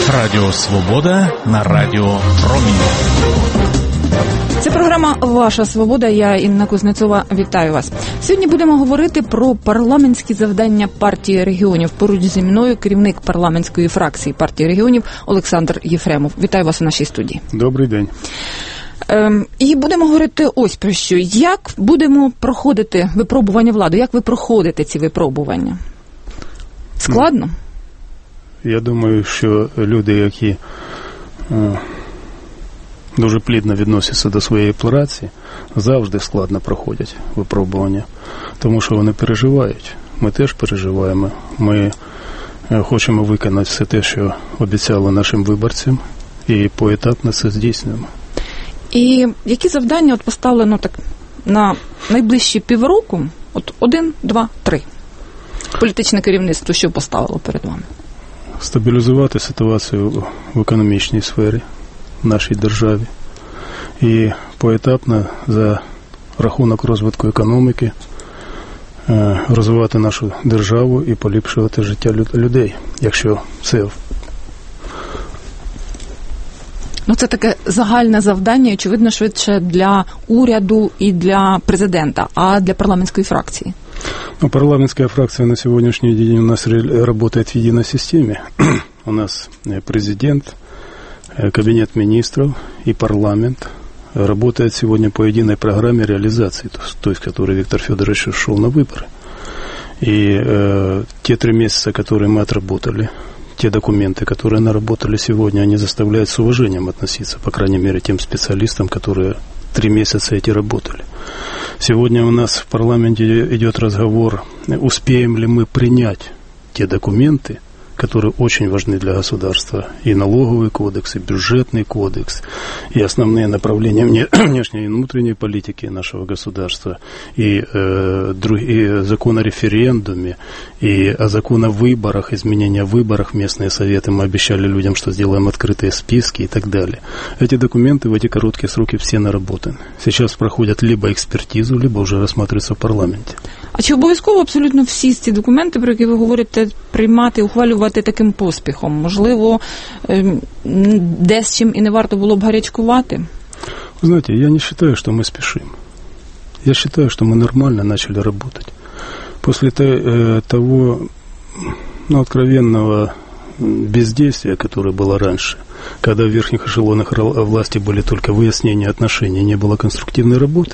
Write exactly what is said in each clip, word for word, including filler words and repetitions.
Радіо Свобода на Радіо Промінь. Це програма «Ваша свобода». Я, Інна Кузнецова, вітаю вас. Сьогодні будемо говорити про парламентські завдання партії регіонів. Поруч зі мною керівник парламентської фракції партії регіонів Олександр Єфремов. Вітаю вас у нашій студії. Добрий день. Ем, і будемо говорити ось про що. Як будемо проходити випробування влади? Як ви проходите ці випробування? Складно? Я думаю, що люди, які е, дуже плідно відносяться до своєї праці, завжди складно проходять випробування, тому що вони переживають. Ми теж переживаємо. Ми е, хочемо виконати все те, що обіцяли нашим виборцям, і поетапно це здійснюємо. І які завдання от поставлено так на найближчі півроку? От один, два, три. Політичне керівництво що поставило перед вами? Стабілізувати ситуацію в економічній сфері в нашій державі і поетапно за рахунок розвитку економіки розвивати нашу державу і поліпшувати життя людей, якщо це. Ну, це таке загальне завдання, очевидно, швидше для уряду і для президента, а для парламентської фракції. Ну, парламентская фракция на сегодняшний день у нас работает в единой системе. У нас президент, кабинет министров и парламент работает сегодня по единой программе реализации, той, с которой Виктор Федорович шел на выборы. И э, те три месяца, которые мы отработали, те документы, которые наработали сегодня, они заставляют с уважением относиться, по крайней мере, тем специалистам, которые три месяца эти работали. Сегодня у нас в парламенте идет разговор, успеем ли мы принять те документы, которые очень важны для государства. И налоговый кодекс, и бюджетный кодекс, и основные направления внешней и внутренней политики нашего государства, и, э, друг, и закон о референдуме, и о закон о выборах, изменения в выборах, местные советы. Мы обещали людям, что сделаем открытые списки и так далее. Эти документы в эти короткие сроки все наработаны. Сейчас проходят либо экспертизу, либо уже рассматриваются в парламенте. А чи обов'язково абсолютно всі ці документи, про які ви говорите, приймати, ухвалювати таким поспіхом? Можливо, десь чим і не варто було б гарячкувати? Знаете, я не считаю, что мы спешим. Я считаю, что мы нормально начали работать. После того, ну, откровенного бездействия, которое было раньше, когда в верхних эшелонах власти были только выяснения отношений, не было конструктивной работы,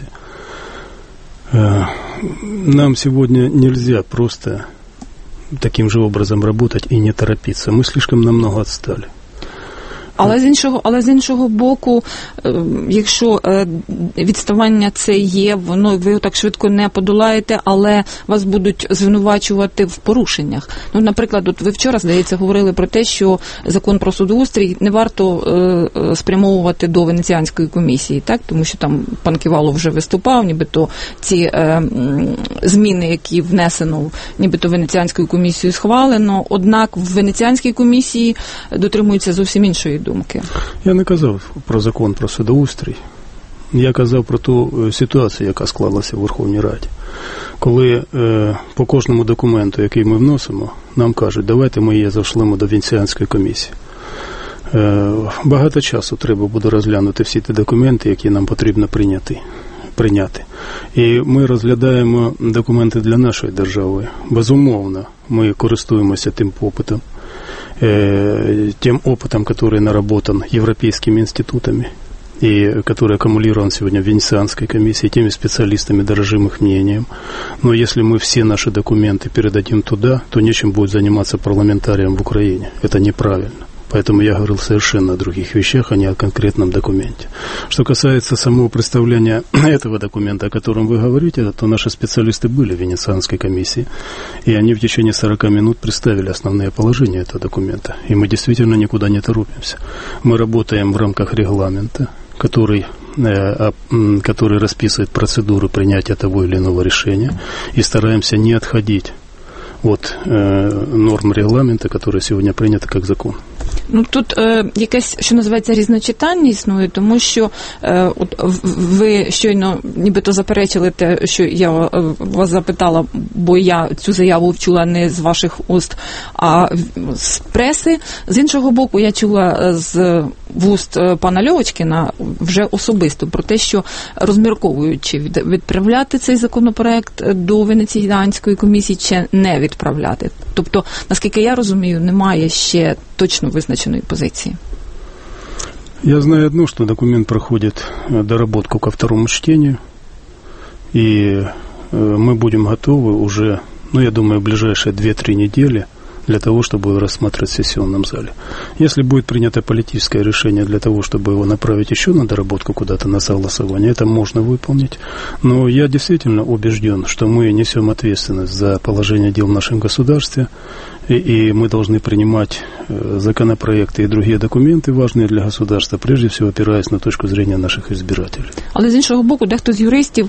нам сегодня нельзя просто таким же образом работать и не торопиться. Мы слишком намного отстали. Але з іншого, але з іншого боку, якщо відставання це є, воно ви його так швидко не подолаєте, але вас будуть звинувачувати в порушеннях. Ну, наприклад, от ви вчора, здається, говорили про те, що закон про судоустрій не варто е, спрямовувати до Венеціанської комісії, так? Тому що там пан Ківалов вже виступав, нібито ці е, зміни, які внесено, нібито Венеціанською комісією схвалено, однак в Венеціанській комісії дотримуються зовсім іншої думки. Я не казав про закон про судоустрій. Я казав про ту ситуацію, яка склалася в Верховній Раді. Коли е, по кожному документу, який ми вносимо, нам кажуть, давайте ми її зашлемо до Венеціанської комісії. Е, багато часу треба буде розглянути всі ті документи, які нам потрібно прийняти. прийняти. І ми розглядаємо документи для нашої держави. Безумовно, ми користуємося тим опитом, тем опытом, который наработан европейскими институтами и который аккумулирован сегодня в Венецианской комиссии, теми специалистами, дорожим их мнением. Но если мы все наши документы передадим туда, то нечем будет заниматься парламентарием в Украине. Это неправильно. Поэтому я говорил совершенно о других вещах, а не о конкретном документе. Что касается самого представления этого документа, о котором вы говорите, то наши специалисты были в Венецианской комиссии, и они в течение сорока минут представили основные положения этого документа. И мы действительно никуда не торопимся. Мы работаем в рамках регламента, который, э, который расписывает процедуру принятия того или иного решения, и стараемся не отходить от э, норм регламента, которые сегодня приняты как закон. Ну, тут е, якесь, що називається, різночитання існує, тому що е, от ви щойно нібито заперечили те, що я вас запитала, бо я цю заяву чула не з ваших уст, а з преси. З іншого боку, я чула з вуст пана Льовочкіна вже особисто про те, що розмірковуючи відправляти цей законопроект до Венеціанської комісії чи не відправляти. Тобто, наскільки я розумію, немає ще точно визначеної позиции. Я знаю одно, что документ проходит доработку ко второму чтению, и мы будем готовы уже, ну, я думаю, в ближайшие две-три недели для того, чтобы его рассматривать в сессионном зале. Если будет принято политическое решение для того, чтобы его направить еще на доработку куда-то, на согласование, это можно выполнить. Но я действительно убежден, что мы несем ответственность за положение дел в нашем государстве, и, и мы должны принимать э, законопроекты и другие документы, важные для государства, прежде всего опираясь на точку зрения наших избирателей. Але з іншого боку, дехто з юристів,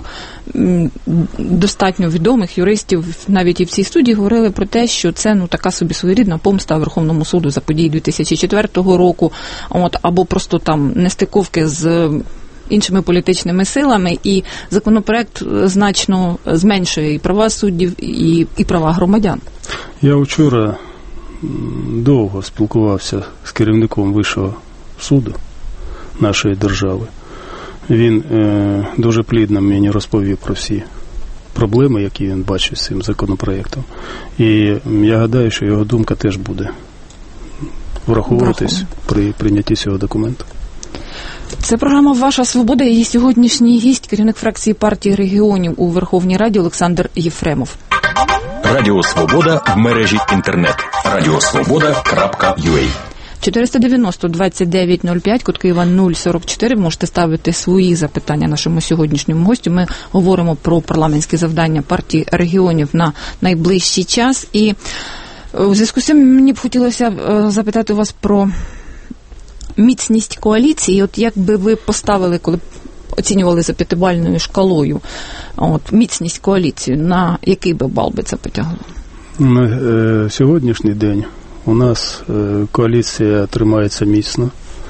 достатньо відомих юристів, навіть і в цій студії, говорили про те, що це, ну, така собі своєрідна помста Верховному суду за події дві тисячі четвертого року, от, або просто там нестиковки з іншими політичними силами, і законопроект значно зменшує і права суддів, і, і права громадян. Я вчора довго спілкувався з керівником Вищого суду нашої держави. Він е, дуже плідно мені розповів про всі проблеми, які він бачить з цим законопроектом. І я гадаю, що його думка теж буде враховуватись при прийнятті цього документу. Це програма «Ваша свобода». Її сьогоднішній гість, керівник фракції партії регіонів у Верховній Раді Олександр Єфремов. Радіо Свобода в мережі інтернет. радіосвобода крапка ю а. чотириста дев'яносто двадцять дев'ять нуль п'ять, код Києва нуль сорок чотири. Можете ставити свої запитання нашому сьогоднішньому гостю. Ми говоримо про парламентські завдання партії регіонів на найближчий час. І у зв'язку з цим мені б хотілося запитати вас про міцність коаліції. От як би ви поставили, коли оцінювали за п'ятибальною шкалою, от, міцність коаліції, на який би бал би це потягло? На е, сьогоднішній день у нас е, коаліція тримається міцно.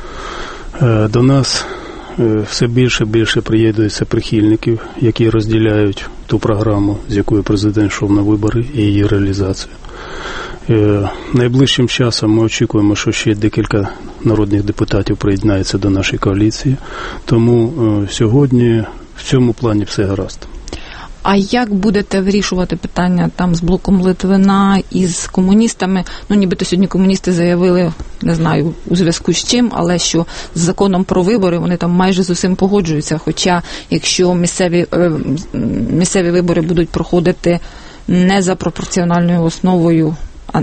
Е, до нас е, все більше і більше приєднується прихильників, які розділяють ту програму, з якою президент йшов на вибори, і її реалізацію. Е, найближчим часом ми очікуємо, що ще декілька народних депутатів приєднаються до нашої коаліції. Тому е, сьогодні в цьому плані все гаразд. А як будете вирішувати питання там з блоком Литвина і з комуністами? Ну, нібито сьогодні комуністи заявили, не знаю, у зв'язку з чим, але що з законом про вибори вони там майже з усім погоджуються. Хоча, якщо місцеві, е, місцеві вибори будуть проходити не за пропорціональною основою, а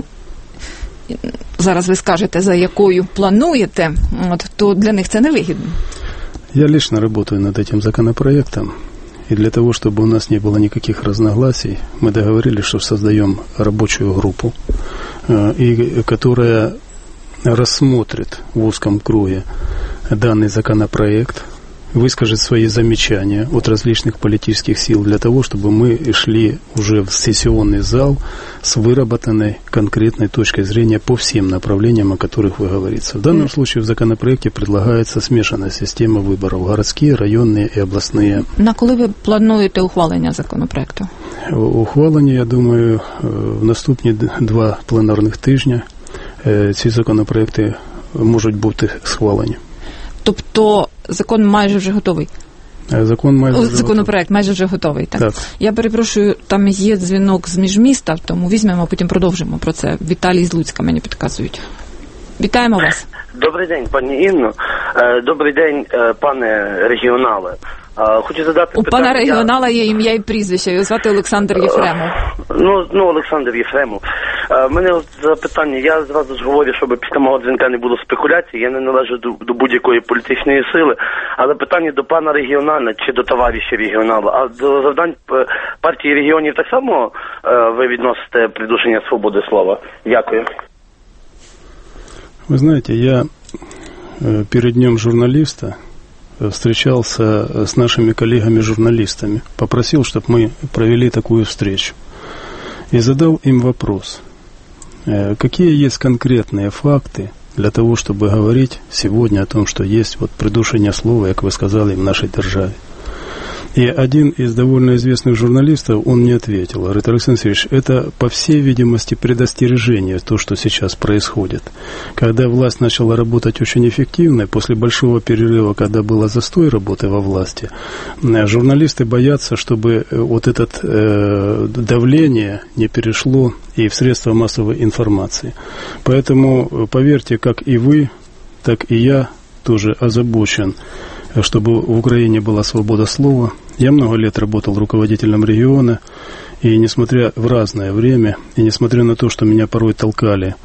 зараз ви скажете, за якою плануєте, от, то для них це невигідно. Я лично работаю над этим законопроектом. И для того, чтобы у нас не было никаких разногласий, мы договорились, что создаем рабочую группу, и, которая рассмотрит в узком круге данный законопроект, выскажет свои замечания от различных политических сил для того, чтобы мы шли уже в сессионный зал с выработанной конкретной точкой зрения по всем направлениям, о которых вы говорите. В данном случае в законопроекте предлагается смешанная система выборов: городские, районные и областные. На коли ви плануєте ухвалення законопроекту? Ухвалення, я думаю, в наступні два пленарних тижня ці законопроекти можуть бути схвалені. Тобто закон майже вже готовий? Закон майже вже Законопроект майже вже готовий, так? Так. Я перепрошую, там є дзвінок з міжміста, тому візьмемо, а потім продовжимо про це. Віталій з Луцька мені підказують. Вітаємо вас. Добрий день, пані Інно. Добрий день, пане регіонале. Хочу задати У питання. пана регіонала є ім'я і прізвище, його звати Олександр Єфремов. Ну, ну, Олександр Єфремов. У мене запитання, я зразу ж говорю, щоб після мого дзвінка не було спекуляцій, я не належу до, до будь-якої політичної сили, але питання до пана регіонала чи до товариша регіонала, а до завдань партії регіонів так само ви відносите придушення свободи слова? Дякую. Вы знаете, я перед Днем журналиста встречался с нашими коллегами-журналистами, попросил, чтобы мы провели такую встречу, и задал им вопрос, какие есть конкретные факты для того, чтобы говорить сегодня о том, что есть вот придушение слова, как вы сказали, в нашей державе. И один из довольно известных журналистов, он мне ответил, говорит: Александр Сергеевич, это, по всей видимости, предостережение, то, что сейчас происходит. Когда власть начала работать очень эффективно, после большого перерыва, когда было застой работы во власти, журналисты боятся, чтобы вот это э, давление не перешло и в средства массовой информации. Поэтому, поверьте, как и вы, так и я тоже озабочен, чтобы в Украине была свобода слова. Я много лет работал руководителем региона, и несмотря в разное время, и несмотря на то, что меня порой толкали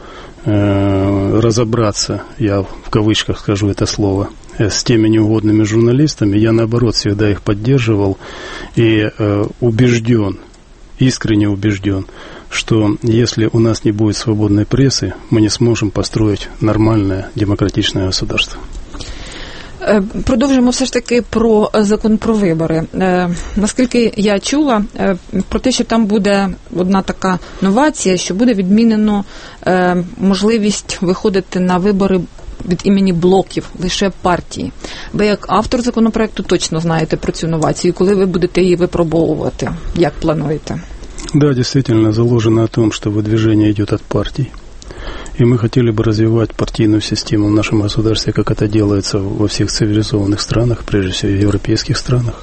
э, разобраться, я в кавычках скажу это слово, э, с теми неугодными журналистами, я наоборот всегда их поддерживал и э, убежден, искренне убежден, что если у нас не будет свободной прессы, мы не сможем построить нормальное демократичное государство. Продовжимо все ж таки про закон про вибори. Е, наскільки я чула, е, про те, що там буде одна така новація, що буде відмінено е, можливість виходити на вибори від імені блоків, лише партії. Ви як автор законопроекту точно знаєте про цю новацію, коли ви будете її випробовувати, як плануєте? Да, действительно, заложено о том, что выдвижение идет от партий. И мы хотели бы развивать партийную систему в нашем государстве, как это делается во всех цивилизованных странах, прежде всего в европейских странах.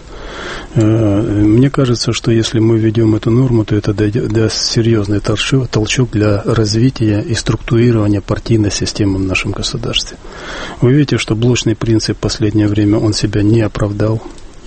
Мне кажется, что если мы введем эту норму, то это даст серьезный толчок для развития и структурирования партийной системы в нашем государстве. Вы видите, что блочный принцип в последнее время он себя не оправдал.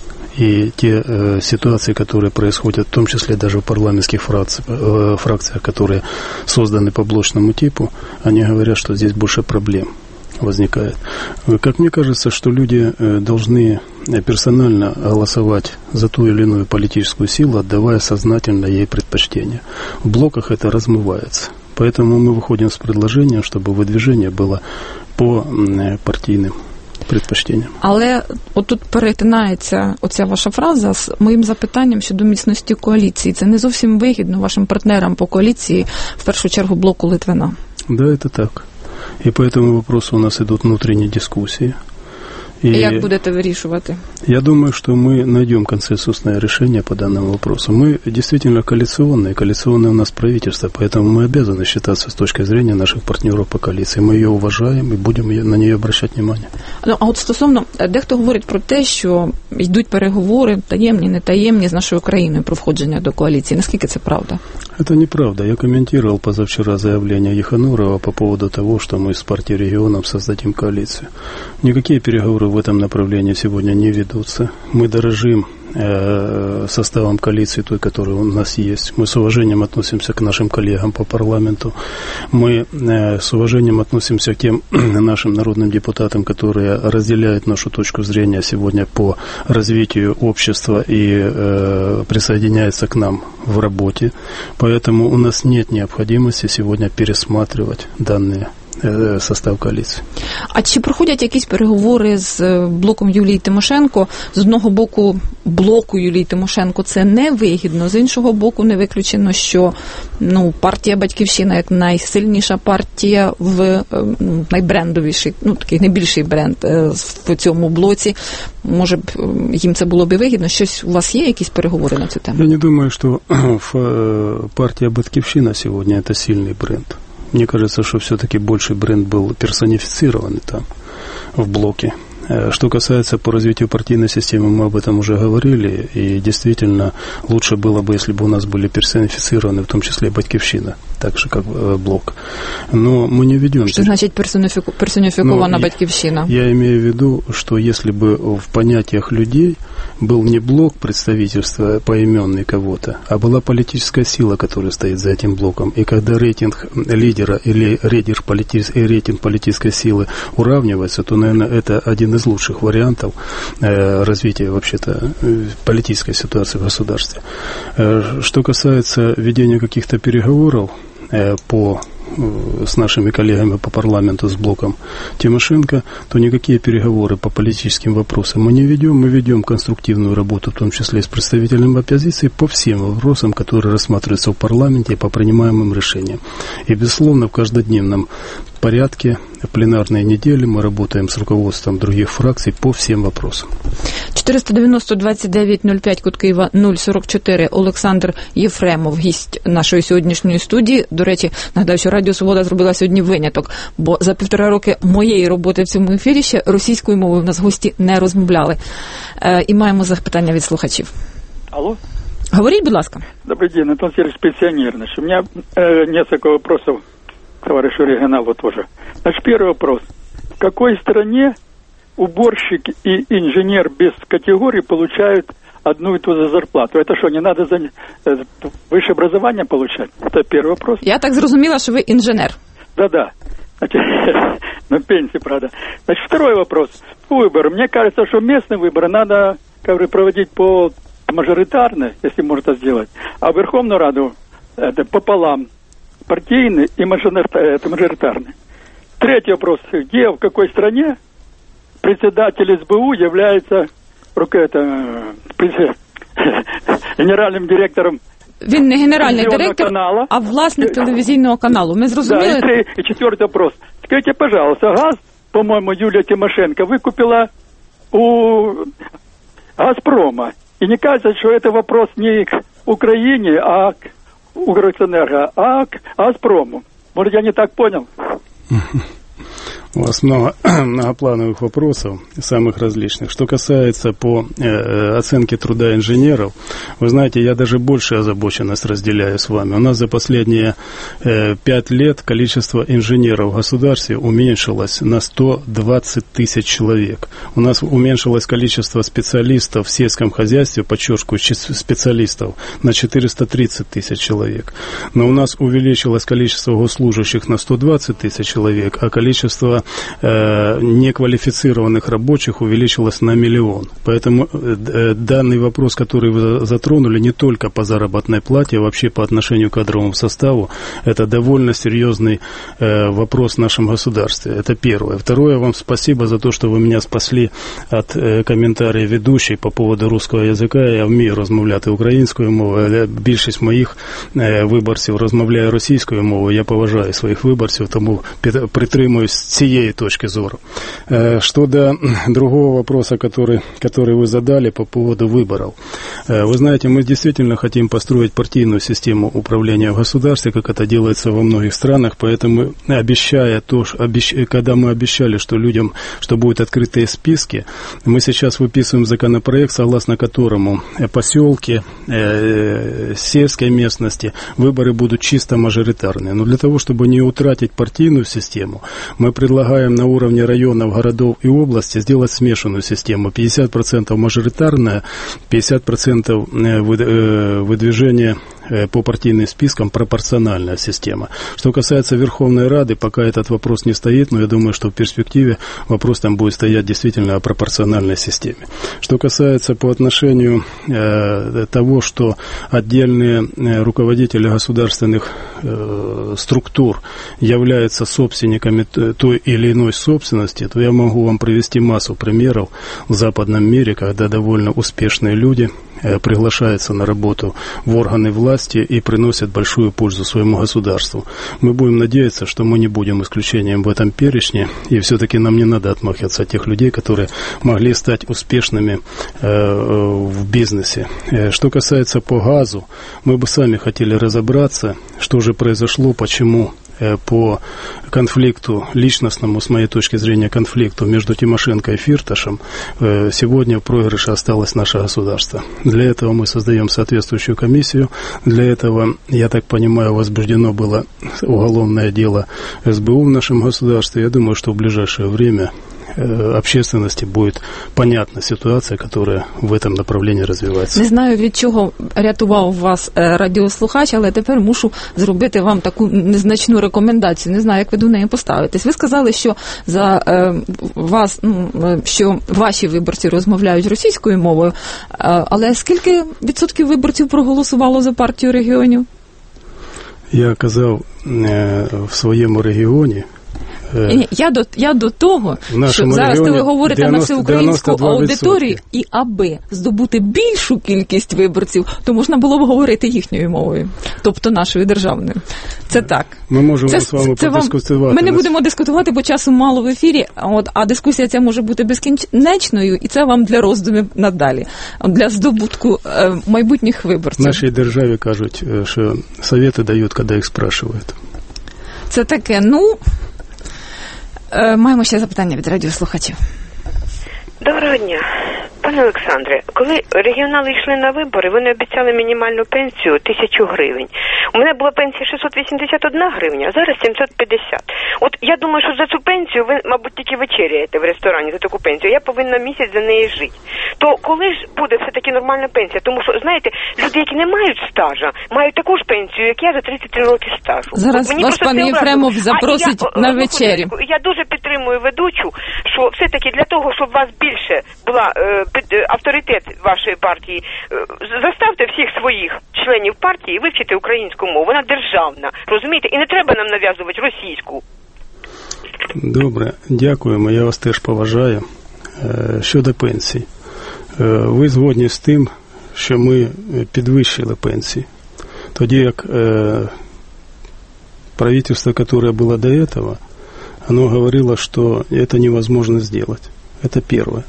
И те э, ситуации, которые происходят, в том числе даже в парламентских фракциях, э, фракциях, которые созданы по блочному типу, они говорят, что здесь больше проблем возникает. Как мне кажется, что люди э, должны персонально голосовать за ту или иную политическую силу, отдавая сознательно ей предпочтение. В блоках это размывается. Поэтому мы выходим с предложением, чтобы выдвижение было по э, партийным предпочтенням. Але отут перетинається оця ваша фраза з моїм запитанням щодо міцності коаліції. Це не зовсім вигідно вашим партнерам по коаліції, в першу чергу блоку Литвина. Да, это так. И по этому вопросу у нас идут внутренние дискуссии. И як будете вирішувати? Я думаю, что мы найдем консенсусное решение по данному вопросу. Мы действительно коалиционные, коалиционное у нас правительство, поэтому мы обязаны считаться с точки зрения наших партнеров по коалиции. Мы ее уважаем и будем на нее обращать внимание. Ну, а от стосовно, дехто говорить про те, що йдуть переговори, таємні, не таємні, з нашою країною про входження до коаліції. Наскільки це правда? Это неправда. Я комментировал позавчера заявление Еханурова по поводу того, что мы с партией регионов создадим коалицию. Никакие переговоры в этом направлении сегодня не ведутся. Мы дорожим э, составом коалиции, той, которая у нас есть. Мы с уважением относимся к нашим коллегам по парламенту. Мы э, с уважением относимся к тем нашим народным депутатам, которые разделяют нашу точку зрения сегодня по развитию общества и э, присоединяются к нам в работе. Поэтому у нас нет необходимости сегодня пересматривать данные состав коаліції. А чи проходять якісь переговори з блоком Юлії Тимошенко? З одного боку, блоку Юлії Тимошенко це не вигідно, з іншого боку, не виключено, що ну, партія «Батьківщина» як найсильніша партія в ну, найбрендовіший, ну, такий найбільший бренд в цьому блоці. Може б, їм це було б вигідно? Щось у вас є якісь переговори на цю тему? Я не думаю, що партія «Батьківщина» сьогодні це сильний бренд. Мне кажется, что все-таки больший бренд был персонифицирован там, в блоке. Что касается по развитию партийной системы, мы об этом уже говорили, и действительно лучше было бы, если бы у нас были персонифицированы, в том числе и «Батьківщина», так же, как блок. Но мы не ведем... Что значит персонифику... персонификована Но «Батьківщина»? Я, я имею в виду, что если бы в понятиях людей был не блок представительства поименный кого-то, а была политическая сила, которая стоит за этим блоком, и когда рейтинг лидера или рейтинг, политис... рейтинг политической силы уравнивается, то, наверное, это один из из лучших вариантов э, развития вообще-то э, политической ситуации в государстве. Э, что касается ведения каких-то переговоров э, по с нашими коллегами по парламенту, с блоком Тимошенко, то никакие переговоры по политическим вопросам мы не ведем. Мы ведем конструктивную работу, в том числе с представителями оппозиции, по всем вопросам, которые рассматриваются в парламенте и по принимаемым решениям. И, безусловно, в каждодневном порядке пленарной недели. Мы работаем с руководством других фракций по всем вопросам. чотириста дев'яносто двадцять дев'ять нуль п'ять, код Києва нуль сорок чотири. Олександр Єфремов, гість нашої сьогоднішньої студії. До речі, нагадаю, що Радіо Свобода зробила сьогодні виняток, бо за півтора роки моєї роботи в цьому ефірі ще російською мовою в нас гості не розмовляли. Е, і маємо запитання від слухачів. Алло. Говоріть, будь ласка. Добрый день, Антон Сергеевич, пенсионер. Значит, у меня э, несколько вопросов к товарищу регионалу тоже. Значит, первый вопрос. В какой стране уборщик и инженер без категории получают одну и ту же зарплату? Это что, не надо за э, высшее образование получать? Это первый вопрос. Я так зрозуміла, що ви інженер. Да-да. Значит, на пенсии, правда. Значит, второй вопрос. Выборы. Мне кажется, что местные выборы надо, как бы, проводить по мажоритарно, если можно это сделать, а Верховную Раду это пополам, партийный и мажоритарный. Третий вопрос. Где, в какой стране председатель эс бэ у является это, генеральным директором? Він не генеральний директор, канала, а власник телевізійного каналу. Ми зрозуміли? Да, и, и четвертый вопрос. Скажите, пожалуйста, газ, по-моему, Юлия Тимошенко выкупила у Газпрома. И не кажется, что это вопрос не к Украине, а к Укрэнерго, а к Газпрому. Может, я не так понял? У вас много многоплановых вопросов, самых различных. Что касается по э, оценке труда инженеров, вы знаете, я даже больше озабоченность разделяю с вами. У нас за последние э, пять лет количество инженеров в государстве уменьшилось на сто двадцать тысяч человек. У нас уменьшилось количество специалистов в сельском хозяйстве, подчеркиваю, специалистов, на четыреста тридцать тысяч человек. Но у нас увеличилось количество госслужащих на сто двадцать тысяч человек, а количество э, неквалифицированных рабочих увеличилось на миллион. Поэтому э, данный вопрос, который вы затронули, не только по заработной плате, а вообще по отношению к кадровому составу, это довольно серьезный э, вопрос в нашем государстве. Это первое. Второе, вам спасибо за то, что вы меня спасли от э, комментария ведущей по поводу русского языка. Я вмію розмовляти українською мовою, але більшість моїх э, виборців розмовляє російською мовою. Я поважаю своїх виборців, тому притримуюсь цієї точки зору. Э, что до другого вопроса, который, который вы задали по поводу выборов. Э, вы знаете, мы действительно хотим построить партийную систему управления в государстве, как это делается во многих странах, поэтому, обещая то, обещ... когда мы обещали, что людям, что будут открытые списки, мы сейчас выписываем законопроект, согласно которому поселки, э, сельской местности, выборы будут чисто мажоритарные. Но для того, чтобы не утратить партийную систему, мы предлагаем на уровне районов, городов и области сделать смешанную систему. пятьдесят процентов мажоритарная, пятьдесят процентов выдвижения по партийным спискам, пропорциональная система. Что касается Верховной Рады, пока этот вопрос не стоит, но я думаю, что в перспективе вопрос там будет стоять действительно о пропорциональной системе. Что касается по отношению э, того, что отдельные э, руководители государственных э, структур являются собственниками той или иной собственности, то я могу вам привести массу примеров в западном мире, когда довольно успешные люди приглашаются на работу в органы власти и приносят большую пользу своему государству. Мы будем надеяться, что мы не будем исключением в этом перечне, и все-таки нам не надо отмахиваться от тех людей, которые могли стать успешными э, в бизнесе. Что касается по газу, мы бы сами хотели разобраться, что же произошло, почему по конфликту, личностному, с моей точки зрения, конфликту между Тимошенко и Фирташем, сегодня в проигрыше осталось наше государство. Для этого мы создаем соответствующую комиссию. Для этого, я так понимаю, возбуждено было уголовное дело эс бэ у в нашем государстве. Я думаю, что в ближайшее время общественности будет понятна ситуація, яка в этом направлении розвивається. Не знаю, від чого рятував вас радіослухач, але тепер мушу зробити вам таку незначну рекомендацію. Не знаю, як ви до неї поставитесь. Ви сказали, що за е, вас, ну, що ваші виборці розмовляють російською мовою, е, але скільки відсотків виборців проголосувало за партію регіонів? Я казав, е, в своєму регіоні Ні, я до, я до того, що зараз ви говорите дев'яносто, на всеукраїнську аудиторію, і аби здобути більшу кількість виборців, то можна було б говорити їхньою мовою, тобто нашою державною. Це так. Ми можемо це, з вами подискутувати. Ми не будемо дискутувати, бо часу мало в ефірі, от, а дискусія ця може бути безкінечною, і це вам для роздумів надалі, для здобутку е, майбутніх виборців. В нашій державі кажуть, що совєти дають, коли їх спрашують. Це таке, ну... Маємо ще запитання від радіослухачів. Доброго дня. Пане Олександре, коли регіонали йшли на вибори, вони обіцяли мінімальну пенсію тисячу гривень. У мене була пенсія шістсот вісімдесят одна гривня, а зараз сімсот п'ятдесят. От я думаю, що за цю пенсію ви, мабуть, тільки вечеряєте в ресторані за таку пенсію. Я повинна місяць за неї жити. То коли ж буде все-таки нормальна пенсія? Тому що, знаєте, люди, які не мають стажа, мають таку ж пенсію, як я за тридцять три роки стажу. Зараз вас пан Єфремов запросить я, на вечері. Я дуже підтримую ведучу, що все-таки для того, щоб у вас більше була е, авторитет вашої партії, заставте всіх своїх членів партії вивчити українську мову. Вона державна, розумієте? І не треба нам нав'язувати російську. Добре, дякуємо. Я вас теж поважаю. Щодо пенсій. Ви згодні з тим, що ми підвищили пенсії. Тоді як правительство, яке було до цього, оно говорило, что это невозможно сделать. Это первое.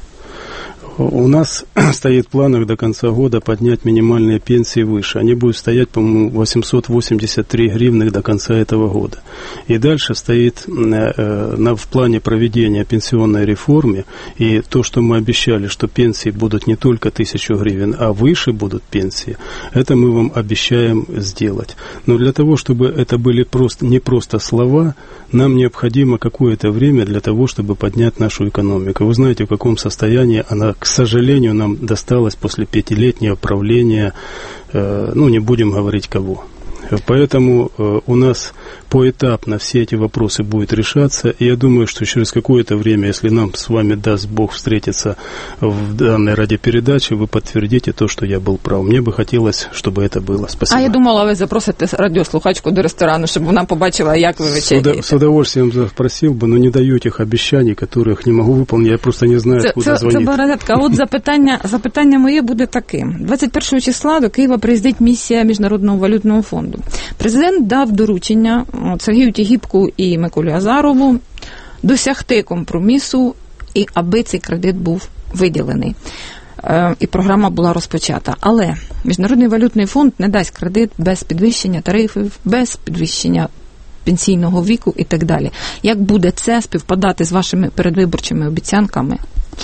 У нас стоит в планах до конца года поднять минимальные пенсии выше. Они будут стоять, по-моему, восемьсот восемьдесят три гривны до конца этого года. И дальше стоит э, в плане проведения пенсионной реформы, и то, что мы обещали, что пенсии будут не только тысячу гривен, а выше будут пенсии, это мы вам обещаем сделать. Но для того, чтобы это были просто, не просто слова, нам необходимо какое-то время для того, чтобы поднять нашу экономику. Вы знаете, в каком состоянии она, к сожалению, нам досталась после пятилетнего правления, э, ну, не будем говорить кого. Поэтому э, у нас поэтапно все эти вопросы будут решаться, и я думаю, что через какое-то время, если нам с вами даст Бог встретиться в данной радиопередаче, вы подтвердите то, что я был прав. Мне бы хотелось, чтобы это было. Спасибо. А я думала, ви запросите радіослухачку до ресторану, щоб вона побачила, як ви вечеряєте. С удовольствием запросил бы, но не даю тех обещаний, которых не могу выполнить. Я просто не знаю, це, куда це, звонить. Це Бородатка. От запитання, запитання моє буде таким. двадцять першого числа до Києва приїздить місія Міжнародного валютного фонду. Президент дав доручення Сергію Тігіпку і Миколі Азарову досягти компромісу, і аби цей кредит був виділений. Е, і програма була розпочата. Але Міжнародний валютний фонд не дасть кредит без підвищення тарифів, без підвищення пенсійного віку і так далі. Як буде це співпадати з вашими передвиборчими обіцянками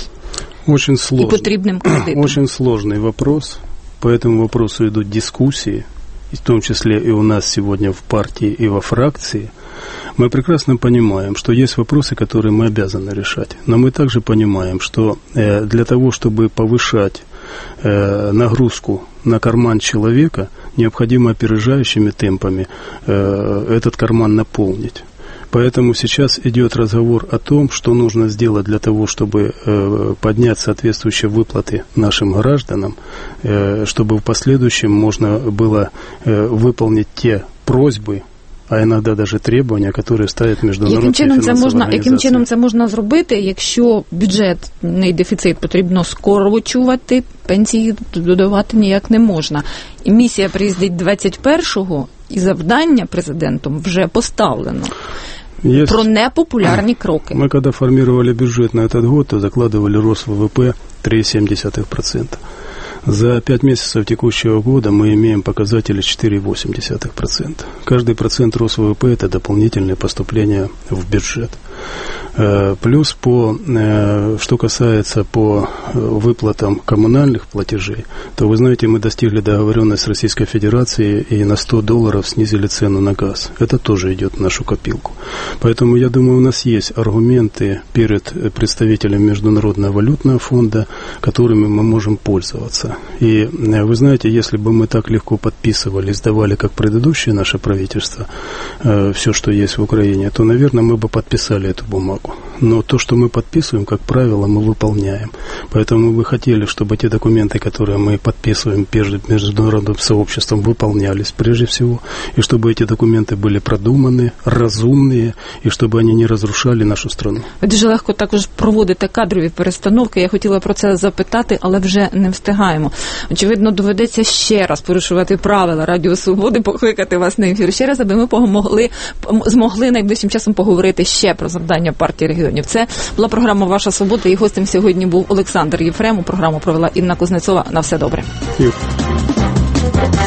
Очень сложный, і потрібним кредитом? Очень сложный вопрос. По этому вопросу идут дискуссии, в том числе и у нас сегодня в партии и во фракции. Мы прекрасно понимаем, что есть вопросы, которые мы обязаны решать. Но мы также понимаем, что э, для того, чтобы повышать э, нагрузку на карман человека, необходимо опережающими темпами э, этот карман наполнить. Поэтому сейчас идет разговор о том, что нужно сделать для того, чтобы э, поднять соответствующие выплаты нашим гражданам, э, чтобы в последующем можно было э, выполнить те просьбы, а іноді навіть требування, які ставлять міжнародні фінансові організації. Яким чином це можна зробити, якщо бюджетний дефіцит потрібно скорочувати, пенсії додавати ніяк не можна? І місія приїздить двадцять першого, і завдання президентом вже поставлено. Есть. Про непопулярні кроки. Мы когда формировали бюджет на этот год, то закладывали рост ВВП три целых семь десятых процента. За пять месяцев текущего года мы имеем показатели четыре целых восемь десятых процента. Каждый процент рост ВВП – это дополнительные поступления в бюджет. Плюс, по, что касается по выплатам коммунальных платежей, то, вы знаете, мы достигли договоренности с Российской Федерацией и на сто долларов снизили цену на газ. Это тоже идет в нашу копилку. Поэтому, я думаю, у нас есть аргументы перед представителями Международного валютного фонда, которыми мы можем пользоваться. И, вы знаете, если бы мы так легко подписывали, сдавали, как предыдущее наше правительство, все, что есть в Украине, то, наверное, мы бы подписали эту бумагу. но то, что мы подписываем, как правило, мы выполняем. Поэтому мы хотели, чтобы те документы, которые мы подписываем перед международным сообществом, выполнялись прежде всего, и чтобы эти документы были продуманы, разумные, и чтобы они не разрушали нашу страну. Ви дуже легко також проводите кадрові перестановки. Я хотіла про це запитати, але вже не встигаємо. Очевидно, доведеться ще раз порушувати правила Радіо Свободи, покликати вас на ефір ще раз, аби ми помогли, змогли найближчим часом поговорити ще про завдання партії регіонів. Це була програма «Ваша свобода», і гостем сьогодні був Олександр Єфремов. Програму провела Інна Кузнецова. На все добре. Дякую.